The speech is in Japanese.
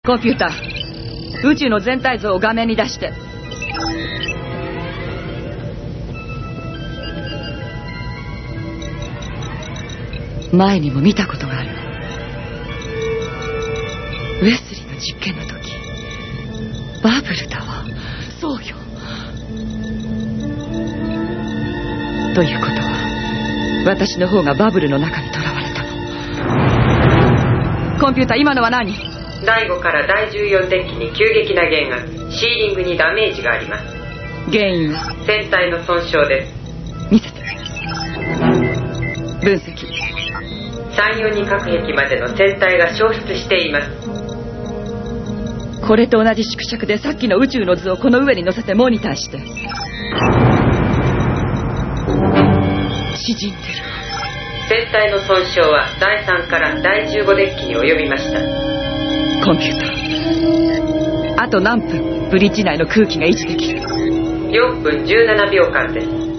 コンピューター、宇宙の全体像を画面に出して。前にも見たことがある。ウェスリーの実験の時、バブルだわ。そうよ。ということは、私の方がバブルの中に囚われたの。コンピューター、今のは何？ 第5から第14デッキに急激な減圧、シーリングにダメージがあります。 原因は？ 船体の損傷です。 見せて。分析。 342隔壁までの船体が消失しています。 これと同じ縮尺でさっきの宇宙の図をこの上に乗せてモニターして。縮んでる。 船体の損傷は第3から第15デッキに及びました。 コンピューター、あと何分ブリッジ内の空気が維持できる？ 4分17秒間です。